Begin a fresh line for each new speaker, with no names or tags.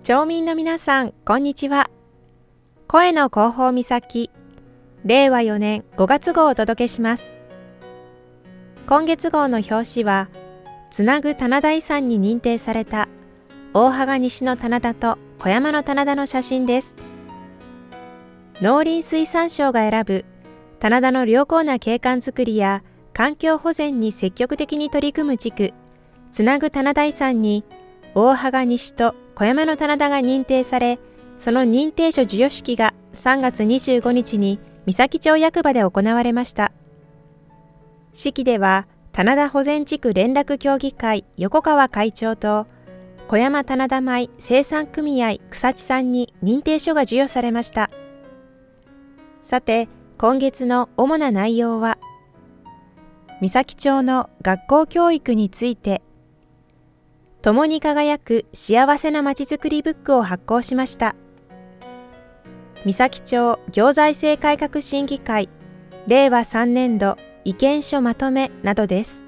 町民の皆さん、こんにちは。声の広報岬、令和4年5月号をお届けします。今月号の表紙は、つなぐ棚田遺産に認定された大芳西の棚田と小山の棚田の写真です。農林水産省が選ぶ棚田の良好な景観づくりや環境保全に積極的に取り組む地区、つなぐ棚田遺産に大芳西と小山の棚田が認定され、その認定書授与式が3月25日に三崎町役場で行われました。式では、棚田保全地区連絡協議会横川会長と、小山棚田米生産組合草地さんに認定書が授与されました。さて、今月の主な内容は、三崎町の学校教育について、共に輝く幸せなまちづくりブックを発行しました。三崎町行財政改革審議会令和3年度意見書まとめなどです。